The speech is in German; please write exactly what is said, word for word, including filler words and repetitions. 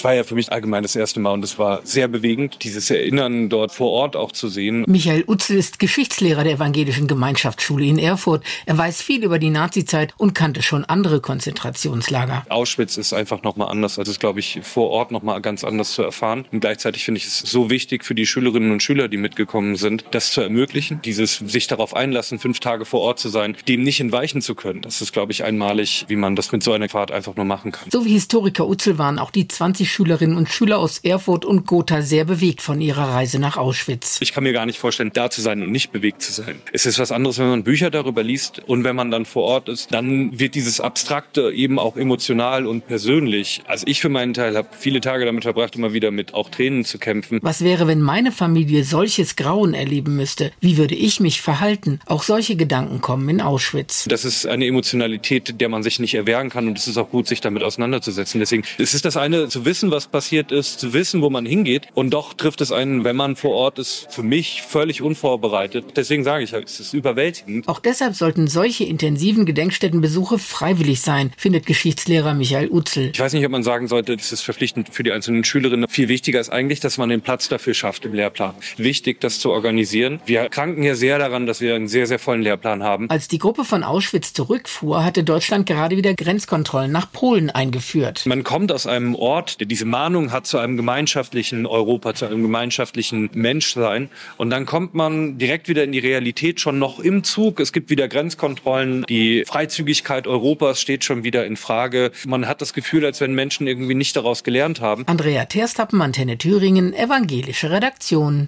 Das war ja für mich allgemein das erste Mal und es war sehr bewegend, dieses Erinnern dort vor Ort auch zu sehen. Michael Utzel ist Geschichtslehrer der Evangelischen Gemeinschaftsschule in Erfurt. Er weiß viel über die Nazizeit und kannte schon andere Konzentrationslager. Auschwitz ist einfach nochmal anders, als es, glaube ich, vor Ort nochmal ganz anders zu erfahren. Und gleichzeitig finde ich es so wichtig für die Schülerinnen und Schüler, die mitgekommen sind, das zu ermöglichen, dieses sich darauf einlassen, fünf Tage vor Ort zu sein, dem nicht entweichen zu können. Das ist, glaube ich, einmalig, wie man das mit so einer Fahrt einfach nur machen kann. So wie Historiker Utzel waren auch die zwanzig Schülerinnen und Schüler aus Erfurt und Gotha sehr bewegt von ihrer Reise nach Auschwitz. Ich kann mir gar nicht vorstellen, da zu sein und nicht bewegt zu sein. Es ist was anderes, wenn man Bücher darüber liest und wenn man dann vor Ort ist, dann wird dieses Abstrakte eben auch emotional und persönlich. Also ich für meinen Teil habe viele Tage damit verbracht, immer wieder mit auch Tränen zu kämpfen. Was wäre, wenn meine Familie solches Grauen erleben müsste? Wie würde ich mich verhalten? Auch solche Gedanken kommen in Auschwitz. Das ist eine Emotionalität, der man sich nicht erwehren kann und es ist auch gut, sich damit auseinanderzusetzen. Deswegen es ist das eine, zu wissen, was passiert ist, zu wissen, wo man hingeht und doch trifft es einen, wenn man vor Ort ist, für mich völlig unvorbereitet. Deswegen sage ich, es ist überwältigend. Auch deshalb sollten solche intensiven Gedenkstättenbesuche freiwillig sein, findet Geschichtslehrer Michael Utzel. Ich weiß nicht, ob man sagen sollte, das ist verpflichtend für die einzelnen Schülerinnen. Viel wichtiger ist eigentlich, dass man den Platz dafür schafft im Lehrplan. Wichtig, das zu organisieren. Wir kranken hier sehr daran, dass wir einen sehr, sehr vollen Lehrplan haben. Als die Gruppe von Auschwitz zurückfuhr, hatte Deutschland gerade wieder Grenzkontrollen nach Polen eingeführt. Man kommt aus einem Ort, der diese Mahnung hat zu einem gemeinschaftlichen Europa, zu einem gemeinschaftlichen Menschsein. Und dann kommt man direkt wieder in die Realität, schon noch im Zug. Es gibt wieder Grenzkontrollen. Die Freizügigkeit Europas steht schon wieder in Frage. Man hat das Gefühl, als wenn Menschen irgendwie nicht daraus gelernt haben. Andrea Terstappen, Antenne Thüringen, evangelische Redaktion.